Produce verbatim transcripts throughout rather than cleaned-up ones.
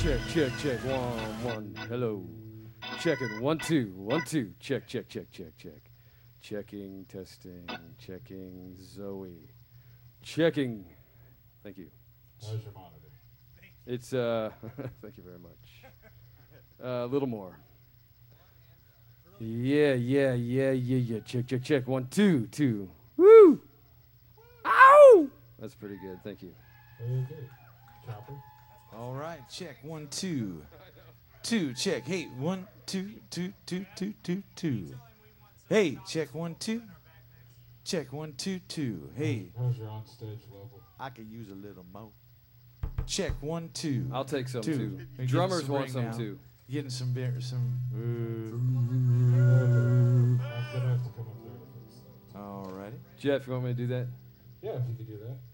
check, check, check. One, one. Hello. Checking. One, two. One, two. Check, check, check, check, check. Checking, testing, checking. Zoe. Checking. Thank you. How's your monitor? It's, uh, thank you very much. Uh, a little more. Yeah, yeah, yeah, yeah, yeah. Check, check, check. One, two, two. Woo! Ow! That's pretty good. Thank you. Very good. Chopper? All right, check. One, two. Two, check. Hey, one, two, two, two, two, two, two. Hey, check. One, two. Check. One, two, two. Hey. How's your on-stage level? I could use a little more. Check. One, two. I'll take some, two. too. You're Drummers getting some want ring some, now. too. Getting some beer, some. I'm gonna have to come up there to fix that. All righty. Jeff, you want me to do that? Yeah, if you could do that.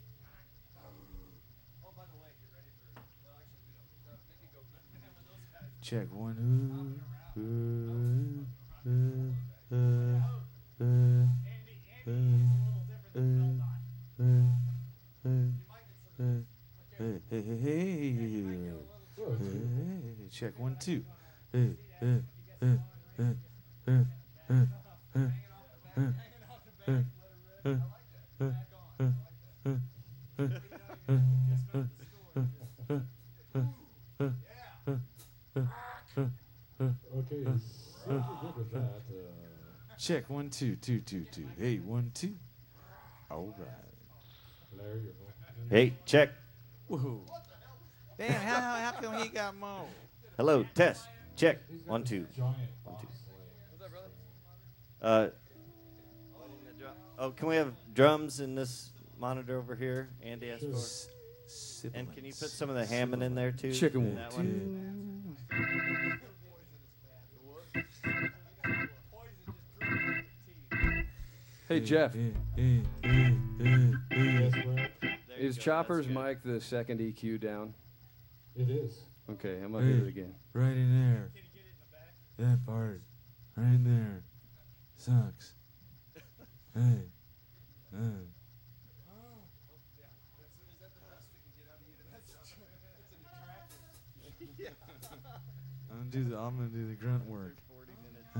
Check. One. Ooh, ooh, ooh, uh, uh, uh, uh, uh, uh, uh, Hey, hey, hey, hey. Oh, Hey, two. check one, two. Hey, hey, hey, hey, hey, hey, hey, hey, hey, hey, hey, hey, hey, hey, hey, Okay, so you're good with that. Uh, check one, two, two, two, two. Hey, one, two. All right. Larry, your vocal. Hey, check. Whoa. Damn, how, how come he got more? Hello, test. Check. He's got One, this two. Giant One, two. boss Uh, oh, can we have drums in this monitor over here? Andy asked Sure. for. And can you put some of the Hammond in there too? Chicken In one, that Hey, Jeff, Yes, Brad? is Chopper's mic the second E Q down? It is. Okay, I'm going to hit it again. Right in there. That part. Right in there. Sucks. Hey. Uh. I'm gonna do the I'm gonna do the grunt work. Uh,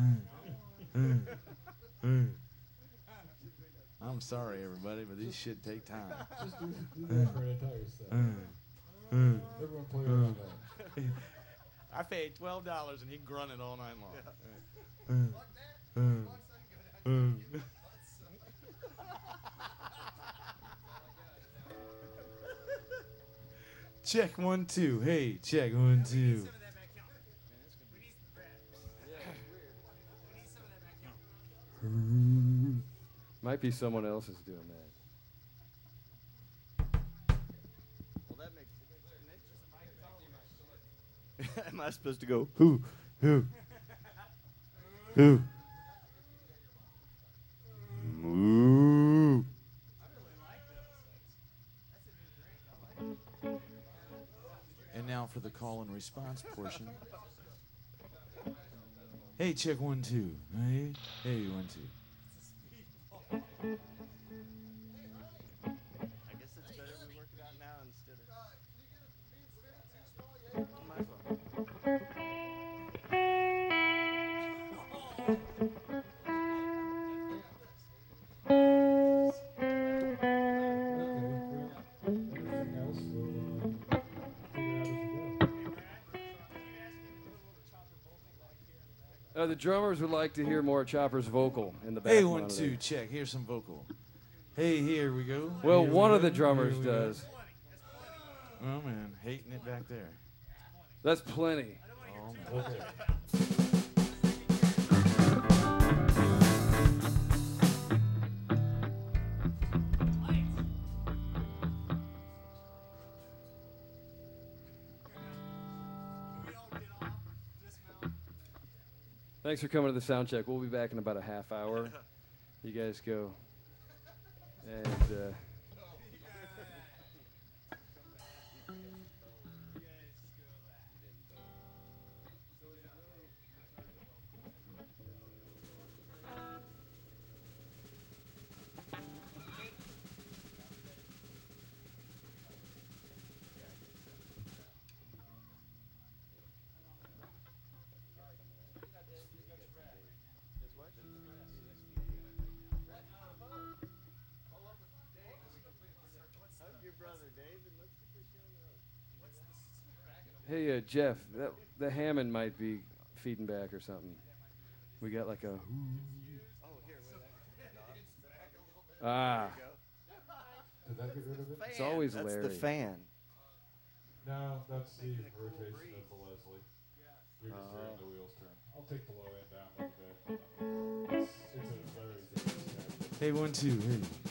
uh, uh. I'm sorry everybody, but these shit take time. Just do, do that for an entire set. Uh, uh. Everyone play around that. I paid twelve dollars and he grunted all night long. Uh, uh, uh. Check one, two. Hey, check one, two. Might be someone else is doing that. Well, that makes. Am I supposed to go? Who? Who? Who? Moo. And now for the call and response portion. Hey, check one, two. Hey, hey, one, two. I guess it's better we work it out now instead of. On my phone. Everything else we'll uh, figure out as we go. Uh, the drummers would like to hear more Chopper's vocal in the back. Hey, one, monitor. two, check. Here's some vocal. Hey, here we go. Well, Here we one of go. the drummers Here we go. does. Oh, man, hating it back there. That's plenty. Oh, man. Okay. Thanks for coming to the sound check. We'll be back in about a half hour. You guys go. And uh, Hey, uh, Jeff, that, the Hammond might be feeding back or something. We got like a. Ah, Did that get rid of it? it's always That's Larry. the fan. No, that's the rotation of the Leslie. You're just Oh. hearing the wheels turn. I'll take the low end down a little bit. It's, it's a very good step. Hey, one, two, hey.